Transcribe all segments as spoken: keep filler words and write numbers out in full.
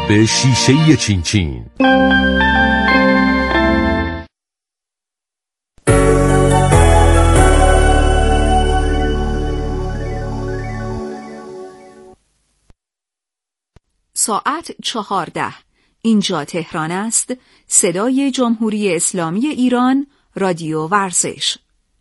آب شیشه‌ای چین چین. ساعت چهارده. اینجا تهران است. صدای جمهوری اسلامی ایران. رادیو ورزش.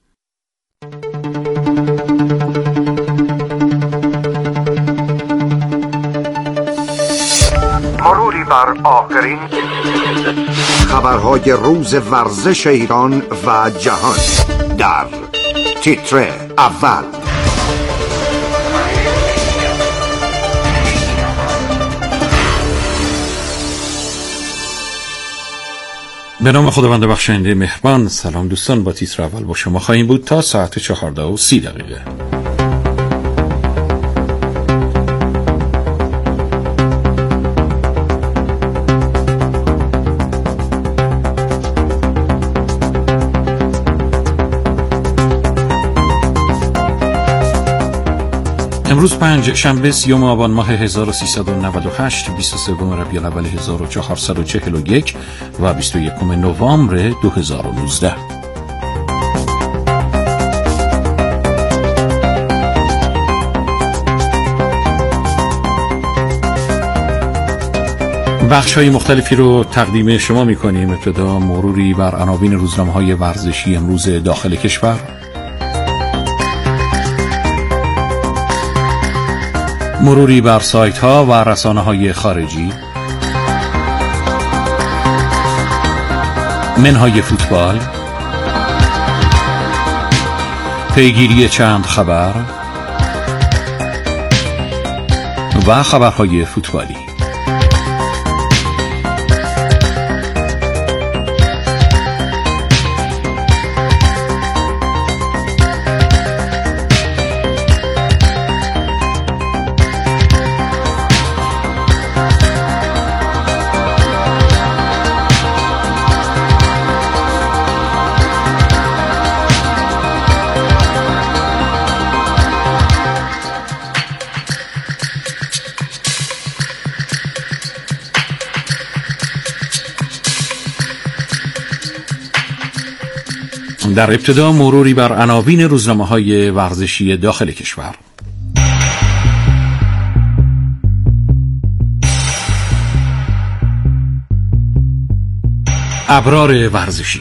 مروری بر آخرین خبرهای روز ورزش ایران و جهان در تیتر اول. به نام خداوند بخشنده مهربان. سلام دوستان، با تیتر اول با شما خواهیم بود تا ساعت چهارده و سی دقیقه. امروز پنج شنبه سیوم آبان ماه هزار و سیصد و نود و هشت، بیست و سوم ربیع الاول هزار و چهارصد و چهل و یک و بیست و یکم نوامبر دو هزار و نوزده. بخش‌های مختلفی رو تقدیم شما می‌کنیم. ابتدا مروری بر عناوین روزنامه‌های ورزشی امروز داخل کشور، مروری بر سایت ها و رسانه های خارجی، منهای فوتبال، پیگیری چند خبر و خبرهای فوتبالی. در ابتدا مروری بر عناوین روزنامه‌های ورزشی داخل کشور. ابرار ورزشی.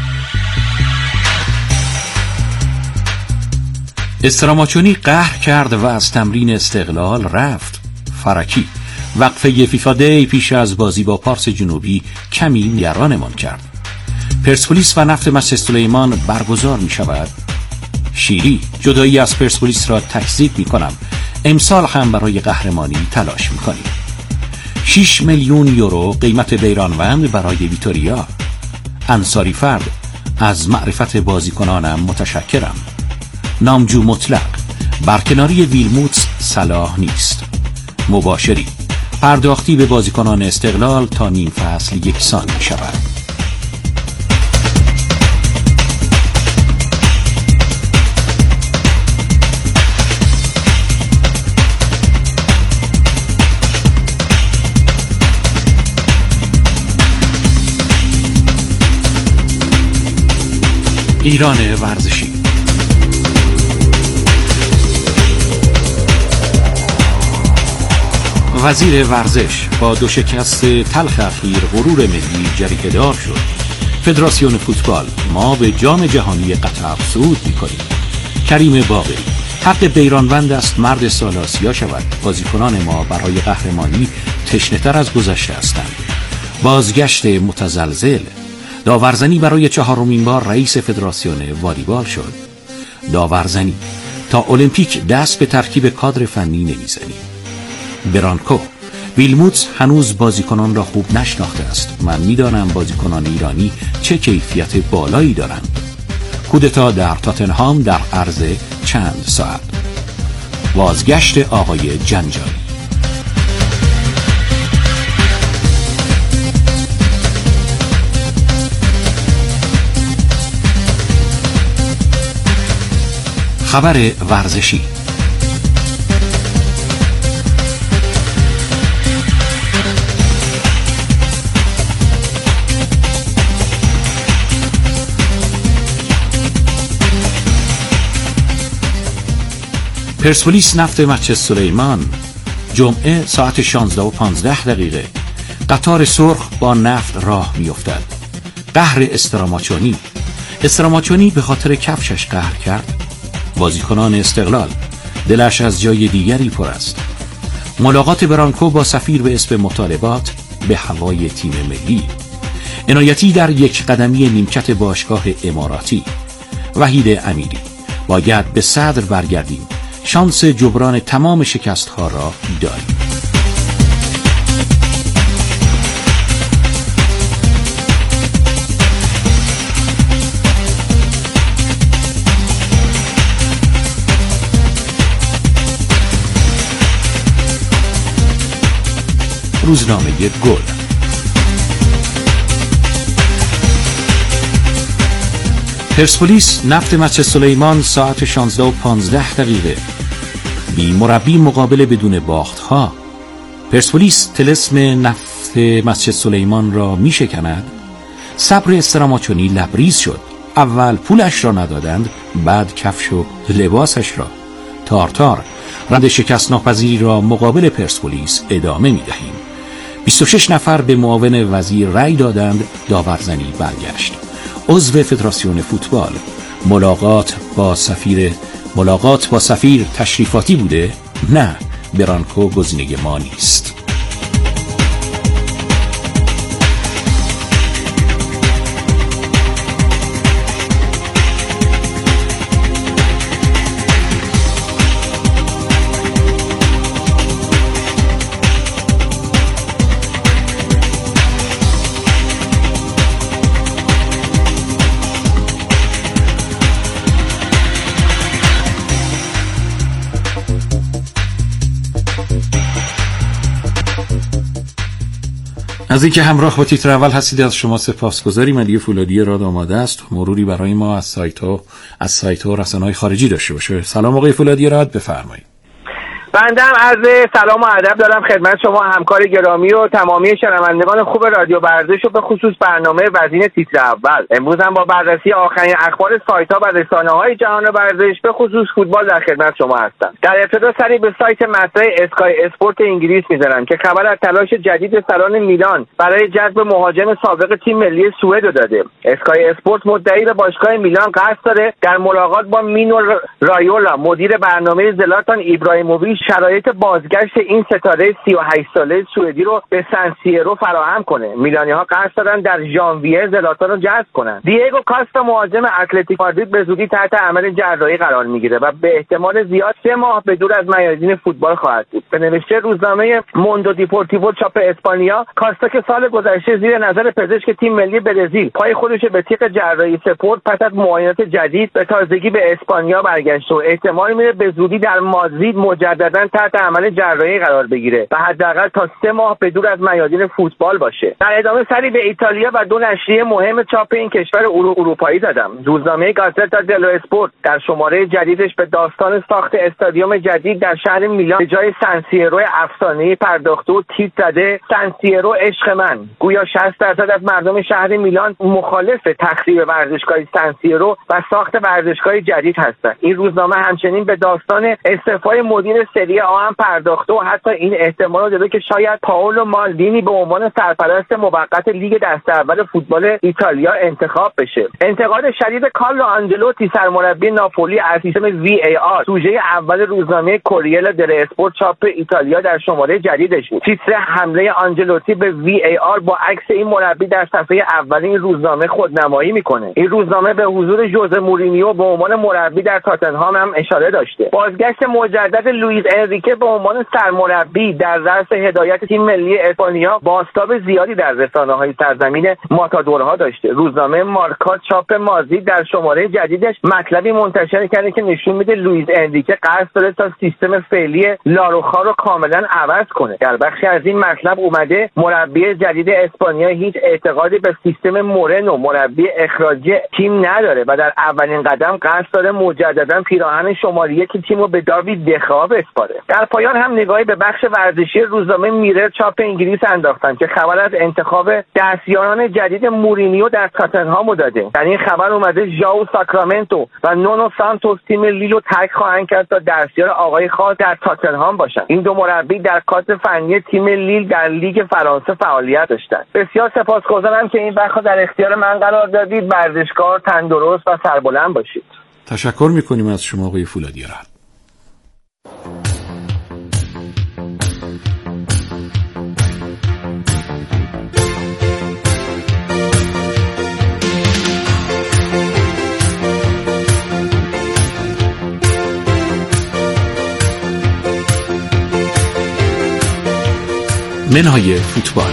استراماچونی قهر کرد و از تمرین استقلال رفت. فرکی وقفه فیفا دی پیش از بازی با پارس جنوبی کمی نگرانمان کرد. پرسپولیس و نفت مسجد سلیمان برگزار می شود. شیری جدایی از پرسپولیس را تکذیب می کنم، امسال هم برای قهرمانی تلاش می کنیم. شش میلیون یورو قیمت بیرانوند برای ویتوریا. انصاری فرد از معرفت بازیکنانم متشکرم. نامجو مطلق برکناری ویلموتس صلاح نیست. مباشری پرداختی به بازیکنان استقلال تا نیم فصل یکسان می شود. ایران ورزشی. وزیر ورزش با دو شکست تلخ اخیر غرور ملی جریحه‌دار شد. فدراسیون فوتبال: ما به جام جهانی قطر صعود می‌کنیم. کریم باقری: حق بیرانوند است مرد سال آسیا شود. بازیکنان ما برای قهرمانی تشنه‌تر از گذشته هستند. بازگشت متزلزل. داورزنی برای چهارمین بار رئیس فدراسیون والیبال شد. داورزنی: تا المپیک دست به ترکیب کادر فنی نمیزنیم. برانکو: ویلموتس هنوز بازیکنان را خوب نشناخته است. من میدانم بازیکنان ایرانی چه کیفیت بالایی دارند. کودتا در تاتنهام در عرض چند ساعت. بازگشت آقای جنجالی. خبر ورزشی. پرسپولیس نفت مسجد سلیمان جمعه ساعت شانزده و پانزده دقیقه قطار سرخ با نفت راه میافتد. قهر استراماچونی استراماچونی به خاطر کفشش قهر کرد. بازیکنان استقلال دلش از جای دیگری پر است. ملاقات برانکو با سفیر به اسم مطالبات به هوای تیم ملی. عنایتی در یک قدمی نیمکت باشگاه اماراتی. وحید امیری باید به صدر برگردیم، شانس جبران تمام شکست ها را داریم. روزنامه گل. پرسپولیس نفت مسجد سلیمان ساعت شانزده و پانزده دقیقه. بی مربی مقابل بدون باخت ها. پرسپولیس طلسم نفت مسجد سلیمان را می شکند. صبر استراماچونی لبریز شد. اول پولش را ندادند، بعد کفش و لباسش را. تارتار روند شکست ناپذیری را مقابل پرسپولیس ادامه می دهیم. بیست و شش نفر به معاون وزیر رأی دادند، داورزنی برگشت. عضو فدراسیون فوتبال ملاقات با سفیر ملاقات با سفیر تشریفاتی بوده؟ نه، برانکو گزینه ما نیست. از اینکه همراه با تیتر اول هستید از شما سپاسگزاریم. علی فولادی راد آماده است مروری برای ما از سایت ها از سایت ها رسانه‌های خارجی داشته باشه. سلام آقای فولادی راد، بفرمایید. بنده هم عرض سلام و ادب دارم خدمت شما همکار گرامی و تمامی شنوندگان خوب رادیو ورزش و به خصوص برنامه وزین تیتر اول. امروز هم با بررسی آخرین اخبار سایت‌ها و رسانه‌های جهان ورزش به خصوص فوتبال در خدمت شما هستم. در ابتدا سری به سایت مطرح اسکای اسپورت انگلیس می‌ذارم که خبر از تلاش جدید سران میلان برای جذب مهاجم سابق تیم ملی سوئد داده. اسکای اسپورت مدعی به باشگاه میلان قصد داره در ملاقات با مینو رایولا مدیر برنامه زلاتان ایبراهیموویچ شرایط بازگشت این ستاره سی و هشت ساله سوئدی رو به سن سیرو فراهم کنه. میلانی‌ها قصد دارن در ژانویه زلاتان رو جذب کنن. دیگو کاستا مهاجم اتلتیک مادرید به زودی تحت عمل جراحی قرار میگیره و به احتمال زیاد سه ماه به دور از میادین فوتبال خواهد بود. به نوشته روزنامه موندو دیپورتیوو چاپ اسپانیا، کاستا که سال گذشته زیر نظر پزشک تیم ملی برزیل پای خودش به تیغ جراحی سپرد، پس از معاینات جدید به تازگی به اسپانیا برگشت و احتمال میره به زودی در مادرید مجددا تحت عمل جراحی قرار بگیره و حداقل تا سه ماه به دور از میادین فوتبال باشه. در ادامه سری به ایتالیا و دو نشریه مهم چاپ این کشور اروپایی زدم. روزنامه گازتا دلو اسپورت در شماره جدیدش به داستان ساخت استادیوم جدید در شهر میلان به جای سن سیرو افسانه‌ای پرداخته و تیتر زده سن سیرو عشق من. گویا شصت درصد از مردم شهر میلان مخالف تخریب ورزشگاه سن سیرو و ساخت ورزشگاه جدید هستند. این روزنامه همچنین به داستان استعفای مدیر سری آ هم پرداخته و حتی این احتمال داده که شاید پائولو مالدینی به عنوان سرپرست موقت لیگ دسته اول فوتبال ایتالیا انتخاب بشه. انتقاد شدید کارلو آنجلوتی سرمربی ناپولی از سیستم وی ای آر سوژه اول روزنامه کوریل دل اسپورت چاپ ایتالیا در شماره جدیدش بود. تیتر حمله آنجلوتی به وی ای آر با عکس این مربی در صفحه اول این روزنامه خودنمایی میکنه. این روزنامه به حضور ژوزه مورینیو به عنوان مربی در تاتنهام هم اشاره داشته. بازگشت مجدد لوئیس انریکه به عنوان سرمربی در رأس هدایت تیم ملی اسپانیا بازتاب زیادی در رسانه‌های سرزمین ماتادورها داشته. روزنامه مارکا چاپ مازی در شماره جدیدش مطلبی منتشر کرده که نشون میده لوئیس انریکه قصد داره تا سیستم فعلی لاروخا رو کاملا عوض کنه. در بخشی از این مطلب اومده مربی جدید اسپانیا هیچ اعتقادی به سیستم مورنو مربی اخراجی تیم نداره و در اولین قدم قصد داره مجددا پیراهن شماره یک تیم رو به داوید دخا اخباره. در پایان هم نگاهی به بخش ورزشی روزنامه میرر چاپ انگلیس انداختم که خبر از انتخاب دستیاران جدید مورینیو در تاتنهام داده. در این خبر اومده ژائو ساکرامنتو و نونو سانتوس تیم لیلو ترک خواهند کرد تا دستیار آقای خاص در تاتنهام باشند. این دو مربی در کادر فنی تیم لیل در لیگ فرانسه فعالیت داشتند. بسیار سپاسگزارم که این وقت در اختیار من قرار دادید. ورزشکار، تندرست و سربلند باشید. تشکر میکنیم از شما آقای فولادی رحم. منهای فوتبال.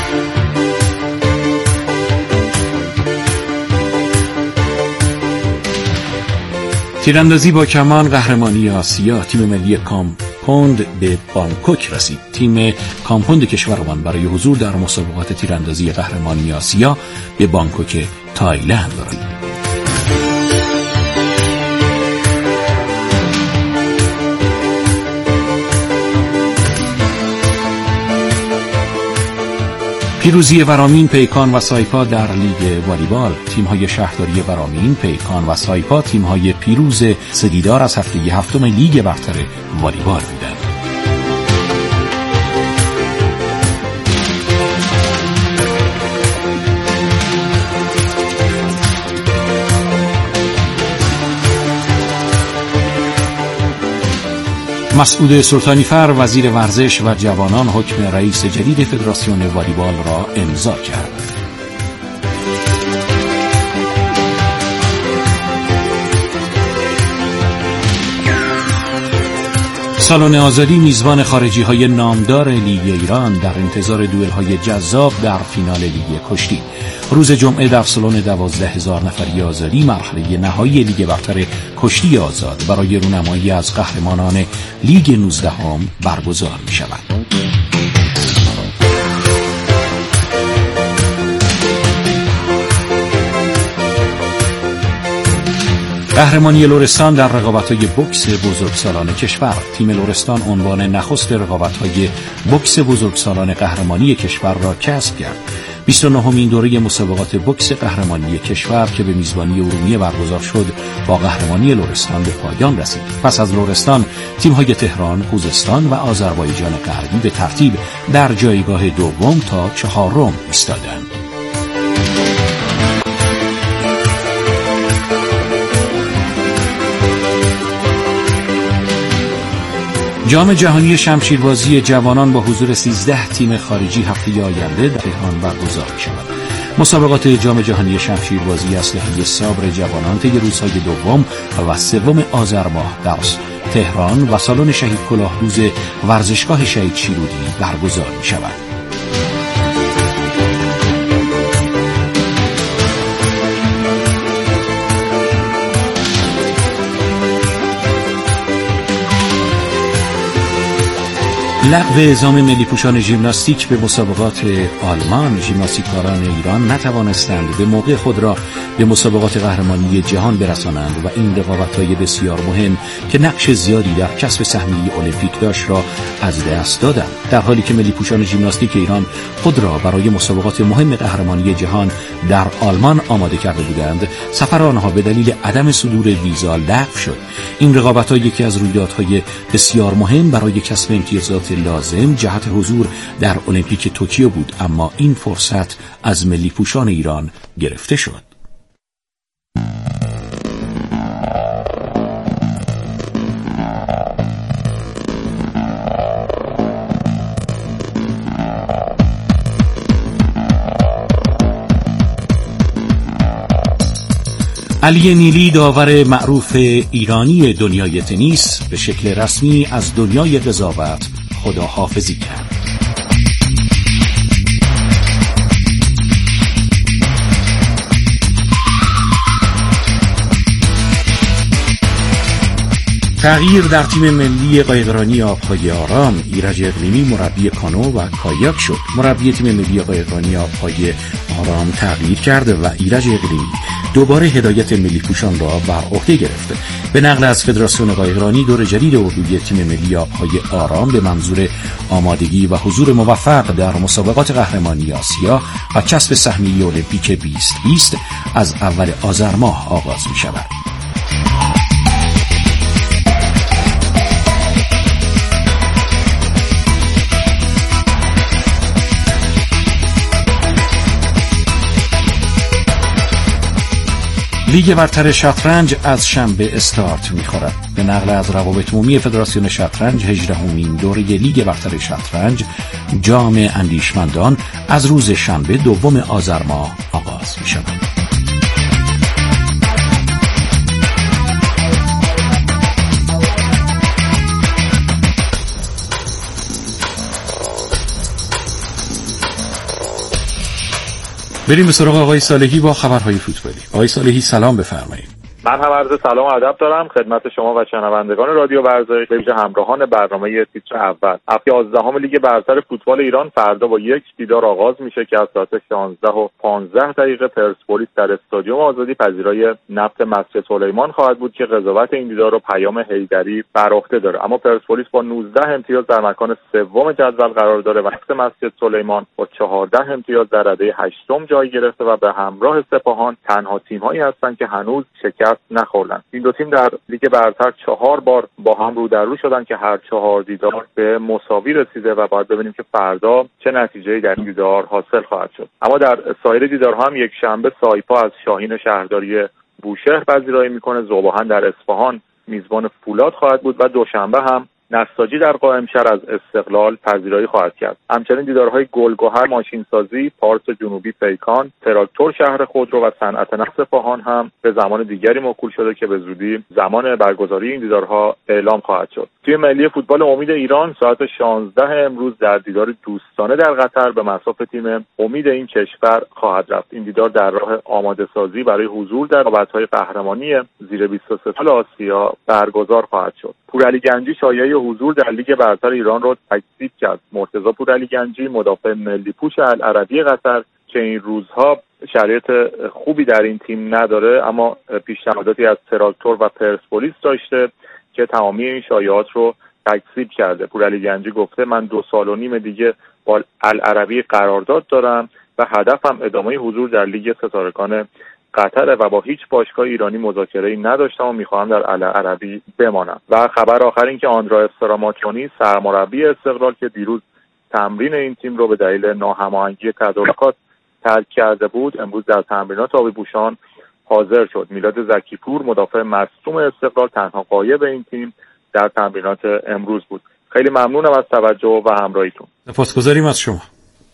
تیراندازی با کمان قهرمانی آسیا. تیم ملی کامپوند به بانکوک رسید. تیم کامپوند کشورمان برای حضور در مسابقات تیراندازی قهرمانی آسیا به بانکوک تایلند رسید. پیروزی ورامین، پیکان و سایپا در لیگ والیبال. تیم‌های شهرداری ورامین، پیکان و سایپا تیم‌های پیروز سدیدار از هفته هفتم لیگ برتر والیبال بودند. مسعود سلطانیفر وزیر ورزش و جوانان حکم رئیس جدید فدراسیون والیبال را امضا کرد. سالن آزادی میزبان خارجی‌های نامدار لیگ ایران در انتظار دوئل‌های جذاب در فینال لیگ کشتی. روز جمعه در سالن دوازده هزار نفری آزادی مرحله نهایی لیگ برتر کشتی آزاد برای رونمایی از قهرمانان لیگ نوزدهم برگزار می‌شود. قهرمانی لرستان در رقابت‌های بوکس بزرگسالان کشور. تیم لرستان عنوان نخست رقابت‌های بوکس بزرگسالان قهرمانی کشور را کسب کرد. بیست و نهمین دوره مسابقات بوکس قهرمانی کشور که به میزبانی ارومیه برگزار شد با قهرمانی لرستان به پایان رسید. پس از لرستان تیم‌های تهران، خوزستان و آذربایجان غربی به ترتیب در جایگاه دوم تا چهارم ایستادند. جام جهانی شمشیربازی جوانان با حضور سیزده تیم خارجی هفته آینده در تهران برگزار می‌شود. مسابقات جام جهانی شمشیربازی اسلحه صبر جوانان طی روزهای دوم و سوم آذر ماه در تهران و سالن شهید کلاهدوز ورزشگاه شهید شیرودی برگزار می‌شود. لغو اعزام ملی پوشان ژیمناستیک به مسابقات آلمان. ژیمناستیکاران ایران نتوانستند به موقع خود را به مسابقات قهرمانی جهان برسانند و این رقابت‌های بسیار مهم که نقش زیادی در کسب سهمیه المپیک داشت را از دست دادند. در حالی که ملی پوشان ژیمناستیک ایران خود را برای مسابقات مهم قهرمانی جهان در آلمان آماده کرده بودند، سفر آنها به دلیل عدم صدور ویزا لغو شد. این رقابت‌ها یکی از رویدادهای بسیار مهم برای کسب امتیازات لازم جهت حضور در المپیک توکیو بود، اما این فرصت از ملی پوشان ایران گرفته شد. علی نیلی داور معروف ایرانی دنیای تنیس به شکل رسمی از دنیای قضاوت خداحافظی کرد. تغییر در تیم ملی قایقرانی آبهای آرام. ایرج اقلیمی مربی کانو و کایاک شد. مربی تیم ملی قایقرانی آبهای آرام تغییر کرد و ایرج اقلیمی دوباره هدایت ملی پوشان را بر عهده گرفته. به نقل از فدراسیون قایقرانی، دور جدید اردوی تیم ملی آبهای آرام به منظور آمادگی و حضور موفق در مسابقات قهرمانی آسیا و کسب سهمیه المپیک بیست بیست از اول آذر ماه آغاز می شود. لیگ برتر شطرنج از شنبه استارت می‌خورد. به نقل از روابط عمومی فدراسیون شطرنج، هجدهمین دوره لیگ برتر شطرنج جام اندیشمندان از روز شنبه دوم آذر ماه آغاز می‌شود. بریم به سراغ آقای صالحی با خبرهای فوتبالی. آقای صالحی سلام بفرمایید. من هم عرض سلام و ادب دارم خدمت شما و شنوندگان رادیو ورزش، به ویژه همراهان برنامه تیتر اول. هفته یازدهم لیگ برتر فوتبال ایران فردا با یک دیدار آغاز میشه که از ساعت شانزده و پانزده دقیقه پرسپولیس در استادیوم آزادی پذیرای نفت مسجد سلیمان خواهد بود که قضاوت این دیدار رو پیام حیدری بر عهده داره. اما پرسپولیس با نوزده امتیاز در مکان سوم جدول قرار داره و نفت مسجد سلیمان با چهارده امتیاز در رده هشتم جای گرفته و به همراه سپاهان تنها تیم‌هایی هستند که هنوز شکست نخوردن. این دو تیم در لیگ برتر چهار بار با هم رو در رو شدن که هر چهار دیدار به مساوی رسیده و باید ببینیم که فردا چه نتیجه‌ای در این دیدار حاصل خواهد شد. اما در سایر دیدارها هم یک شنبه سایپا از شاهین شهرداری بوشهر پذیرایی میکنه، ذوباهن در اصفهان میزبان فولاد خواهد بود و دوشنبه هم نساجی در قائمشهر از استقلال پذیرایی خواهد کرد. همچنین دیدارهای گلگهر ماشینسازی، پارس جنوبی پیکان، تراکتور شهر خودرو و صنعت نفت اصفهان هم به زمان دیگری موکول شده که به زودی زمان برگزاری این دیدارها اعلام خواهد شد. تیم ملی فوتبال امید ایران ساعت شانزده امروز در دیدار دوستانه در قطر به مصاف تیم امید این کشور خواهد رفت. این دیدار در راه آماده سازی برای حضور در رقابت‌های قهرمانی زیر بیست و سه سال آسیا برگزار خواهد شد. پورعلی گنجی شایعه حضور در لیگ برتر ایران را تکذیب کرد. مرتضی پورعلی گنجی مدافع ملی پوش العربی قطر که این روزها شرایط خوبی در این تیم نداره اما پیشنهاداتی از تراکتور و پرسپولیس داشته که تمامی این شایعات رو تکذیب کرده. پورعلی گنجی گفته من دو سال و نیم دیگه با العربی قرارداد دارم و هدفم ادامه حضور در لیگ ستارگان قطر و با هیچ باشگاه ایرانی مذاکره‌ای نداشتم و می‌خواهم در العربی بمانم. و خبر آخر این که آندرا استراماچونی سرمربی استقلال که دیروز تمرین این تیم رو به دلیل ناهماهنگی تدارکات ترک کرده بود امروز در تمرینات آبی پوشان حاضر شد. میلاد زکیپور مدافع مصدوم استقلال تنها غایب این تیم در تمرینات امروز بود. خیلی ممنونم از توجه و همراهیتون. سپاسگزاریم از شما.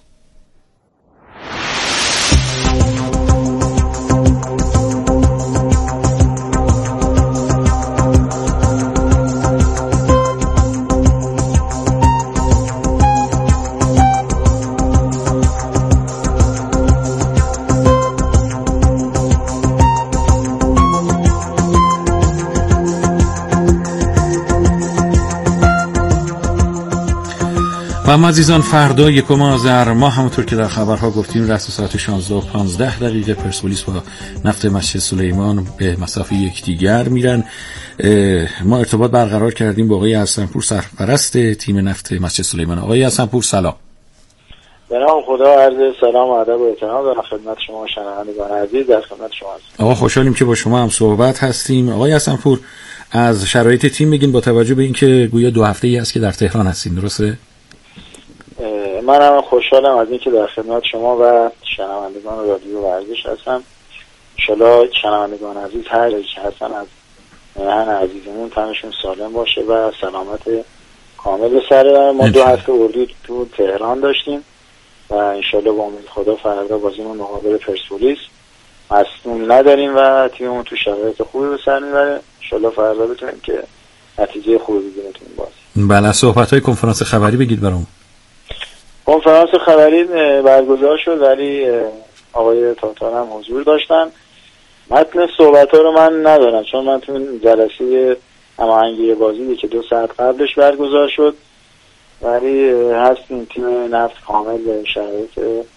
و اما عزیزان فردا یکم آذر ماه همونطور که در خبرها گفتیم رسم ساعت شانزده و پانزده دقیقه پرسپولیس با نفت مسجد سلیمان به مسافه یکدیگر میرن. ما ارتباط برقرار کردیم با آقای حسن‌پور سرپرست تیم نفت مسجد سلیمان. آقای حسن‌پور سلام. به نام خدا عرض سلام و ادب و احترام دارم خدمت شما شنوندگان عزیز. در خدمت شما هستم. آقا خوشحالیم که با شما هم صحبت هستیم. آقای حسن‌پور از شرایط تیم بگین با توجه به اینکه گویا دو هفته‌ای است که در تهران هستیم، درسته؟ من هم خوشحالم از اینکه در خدمت شما و شنوندگان رادیو ورزش هستم. انشالله شنوندگان عزیز هر جایی که هستن از میهن عزیزمون تنشون سالم باشه و سلامت کامل به سر. ما دو هفته اردو تو تهران داشتیم و انشالله با امید خدا فردا بازیمون مقابل پرسپولیس مصدوم نداریم و تیممون تو شرایط خوبی به سر میبره. انشالله فردا بتونیم که نتیجه خوبی بگیریم تو این بازی. بله، صحبت‌های کنفرانس خبری بگید برام. کنفرانس خبری برگزار شد ولی آقای تاتار هم حضور داشتن. متن صحبت ها رو من ندارم چون من تو جلسه هماهنگی بازی که دو ساعت قبلش برگزار شد ولی هستیم تیم نفت کامل به شرایط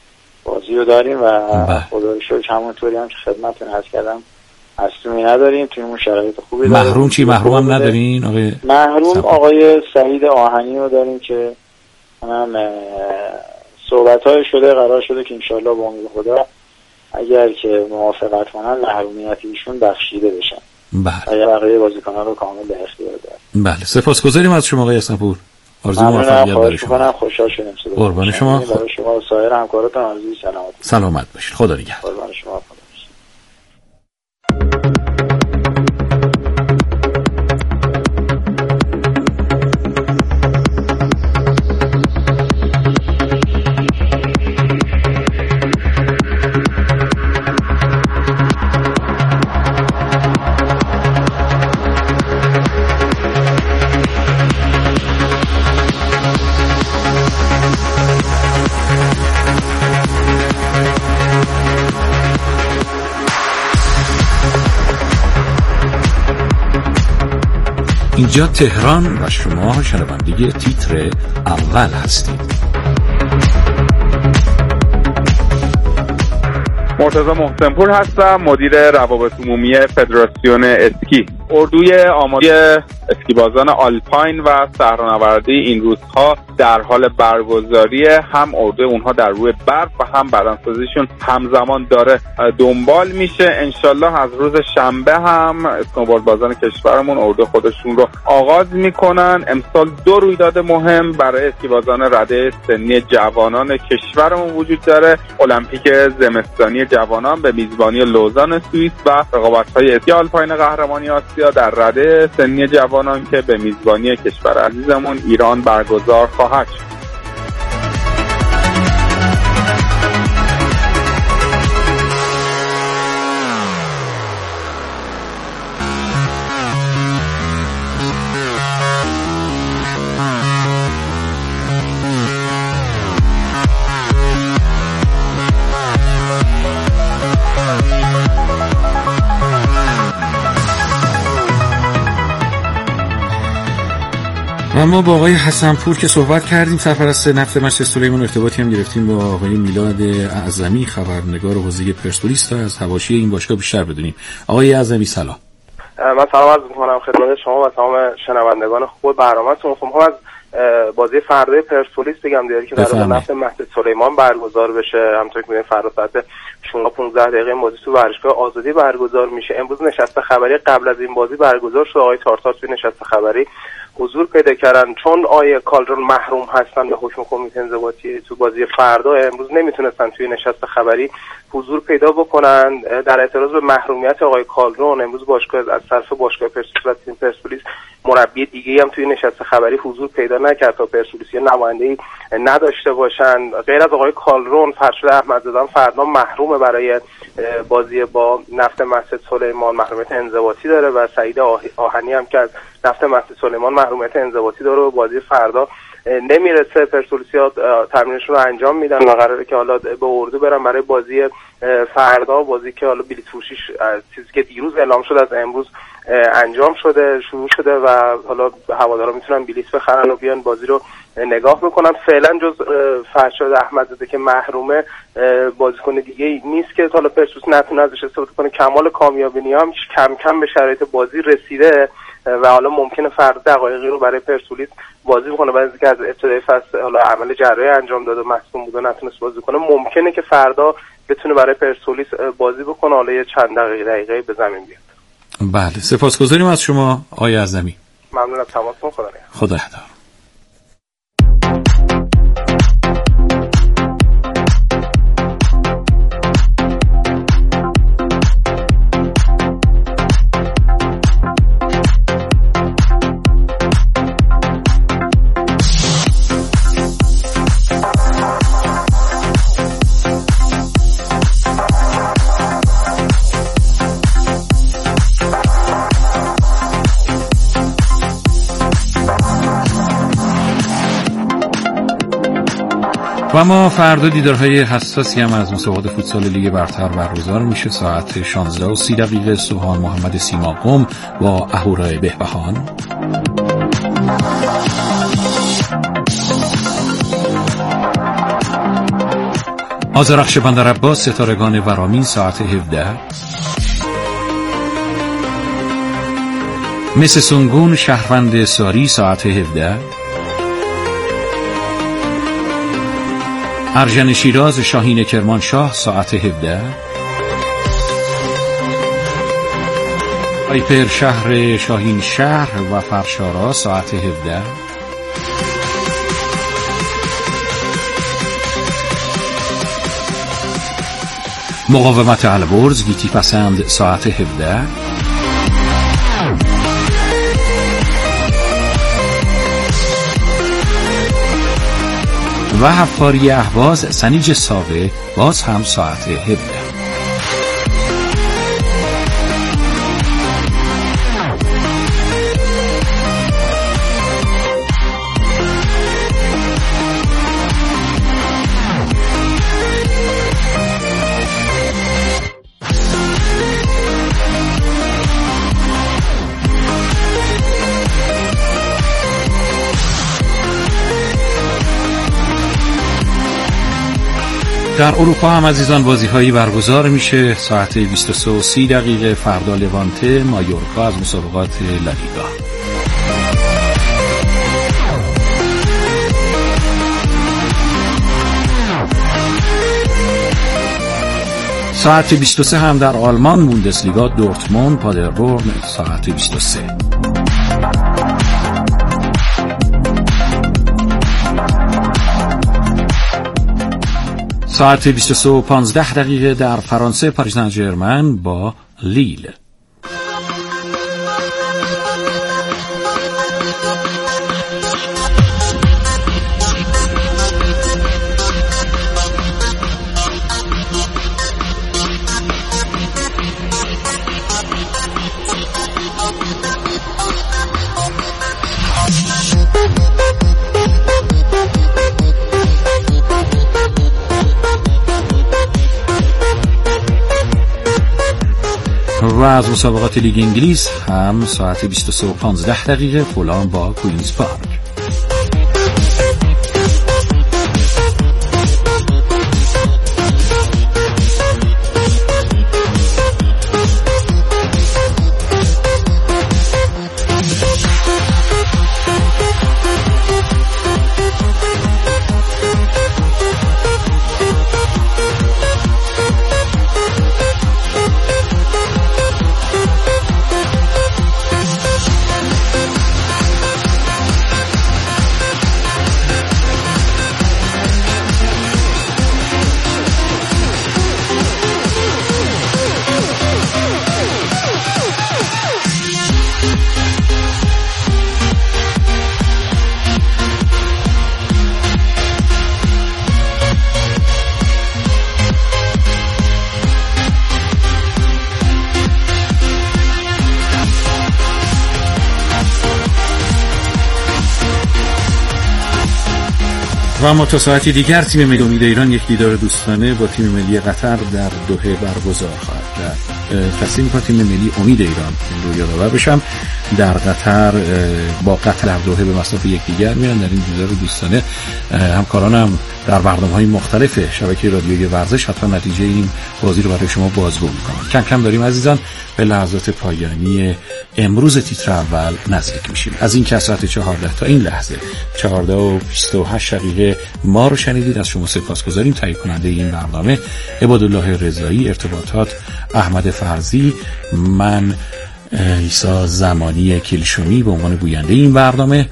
بازی رو داریم و خدا رو شکر همونطوری هم که خدمتتون عرض کردم مصدومی نداریم، توی اون شرایط خوبی داریم. محروم چی محروم هم ندارین آقای محروم سب... آقای سعید آهنی رو داریم که هم صحبت‌های شده، قرار شده که انشالله با امید خدا اگر که موافقت کنن محرومیت ایشون بخشیده بشن. بله. اگر بقیه بازیکنان رو کامل به اختیار دارن. بله، سپاسگزاریم از شما آقای حسن‌پور. آرزوی موفقیت برای شما. خوشحال شدم. قربان شما. برای شما و سایر همکاراتون آرزوی سلامتی. سلامت باشید. خدا نگهدار. قربان شما. اینجا تهران و شما شنونده تیتر اول هستید. مرتضی محسن‌پور هستم، مدیر روابط عمومی فدراسیون اسکی. اردوی آماده اسکیبازان آلپاین و صحرانوردی این روزها در حال برگزاری، هم اردوی اونها در روی برف و هم بدنسازیشون همزمان داره دنبال میشه. انشالله از روز شنبه هم اسنوبوردبازان کشورمون اردو خودشون رو آغاز میکنن. امسال دو رویداد مهم برای اسکیبازان رده سنی جوانان کشورمون وجود داره. المپیک زمستانی جوانان به میزبانی لوزان سوئیس و رقابت‌های اسکی آلپاین قهرمانی آسیا در رده سنی جوانان که به میزبانی کشور عزیزمون ایران برگزار خواهد شد. و ما با آقای حسن‌پور که صحبت کردیم، سرپرست نفت مسجد سلیمان، ارتباطی هم گرفتیم با آقای میلاد اعظمی، خبرنگار حوزه پرسپولیس، تا از حواشی این باشگاه بیشتر بدونیم. آقای اعظمی سلام. من سلام عرض می‌کنم خدمت شما و تمام شنوندگان خوب برنامه‌تون. خب از بازی فردای پرسپولیس بگم دیگه که در نفت مسجد سلیمان برگزار بشه. همونطور که می‌بینید فردا ساعت شصت و پانزده دقیقه بازی تو ورزشگاه آزادی برگزار میشه. امروز نشست خبری قبل از این بازی برگزار شد. آقای تارتار توی نشست خبری حضور پیدا کردن، چون آیه کالدرون محروم هستن به حکم کمیته انضباطی تو بازی فردا، امروز نمیتونستن توی نشست خبری حضور پیدا بکنن. در اعتراض به محرومیت آقای کالدرون امروز باشگاه از طرف باشگاه پرسپولیس تیم پرسپولیس مربی دیگه‌ای هم توی نشست خبری حضور پیدا نکرد تا پرسپولیس نماینده‌ای نداشته باشن. غیر از آقای کالدرون، فرشاد احمدزاده فردا محروم برای بازی با نفت مسجد سلیمان، محرومیت انضباطی داره و سعید آهنی هم که از نفت مسجد سلیمان محرومیت انضباطی داره و بازی فردا نمیرسه. پرسپولیسیا تمرینشون رو انجام میدن و قراره که حالا به اردو برن برای بازی فردا، بازی که حالا بلیط فروشیش چیزی که دیروز اعلام شد از امروز انجام شده، شروع شده و حالا هوادارا میتونن بلیط بخرن و بیان بازی رو نگاه بکنن. فعلا جز فرشاد احمدزاده که محرومه بازیکن دیگه نیست که حالا پرسپولیس نتونه ازش استفاده کنه. کمال کامیابی هم کم کم به شرایط بازی رسیده و حالا ممکنه فردا دقایقی رو برای پرسپولیس بازی بکنه. بعد از اینکه از ابتدای فصل حالا عمل جراحی انجام داد و مصدوم بود و نتونست بازی کنه، ممکنه که فردا بتونه برای پرسپولیس بازی بکنه، حالا یه چند دقیقه دقیقه به زمین بیاد. بله، سپاسگزاریم از شما آقای اعظمی. ممنون از تماستون. خدا نگهدار. خدا نگهدار. و ما فردا دیدارهای حساسی هم از مسابقات فوتسال لیگ برتر برگزار میشه. ساعت شانزده و سی دقیقه سوهان محمد سیماقم با اهورای بهبهان، آذرخش بندرعباس ستارگان ورامین ساعت هفده. مس سنگون شهروند ساری ساعت هفده. ارژن شیراز شاهین کرمانشاه ساعت هفده. آیپر شهر شاهین شهر و فرشارا ساعت هفده. مقاومت البرز گیتی پسند ساعت هفده. و حفاری اهواز سنیج ساوه باز هم ساعت هفده. در اروپا هم عزیزان بازی‌هایی برگزار میشه. ساعت بیست و سه و سی دقیقه فردا لوانته مایورکا از مسابقات لالیگا. ساعت بیست و سه هم در آلمان بوندسلیگا دورتموند پادربورن ساعت بیست و سه. ساعت بیست و سه و پانزده دقیقه در فرانسه پاریس سن ژرمن با لیل. و از مسابقات لیگ انگلیس هم ساعت بیست و سه و پانزده دقیقه فولام با کوینز پارک. و اما تا ساعتی دیگر تیم ملی امید ایران یک دیدار دوستانه با تیم ملی قطر در دوحه برگزار خواهد کرد. تصمیم می‌کنم تیم ملی امید ایران این رو یادآور بشم در قطر با قطر در دوحه به مصاف یکدیگر میرن در این دیدار دوستانه. همکارانم در برنامه‌های مختلف شبکه رادیویی ورزش حتما نتیجه این بازی رو برای شما بازگو می‌کنم. کم کم داریم عزیزان به لحظات پایانی امروز تیتر اول نزدیک میشیم. از این که ساعت چهارده تا این لحظه چهارده و بیست و هشت دقیقه ما رو شنیدید از شما سپاسگزاریم. تهیه کننده این برنامه عبادالله رضایی، ارتباطات احمد فرزی، من عیسی زمانی کلشومی به عنوان گوینده این برنامه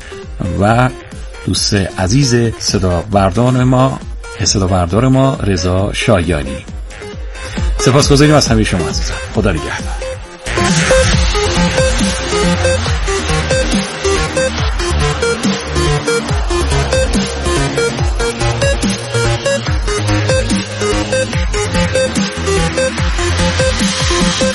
و دوست عزیز صدا بردار ما صدا بردار ما رضا شایانی. سپاسگزاریم از همه شما عزیزان. خدا نگهدار. We'll be right back.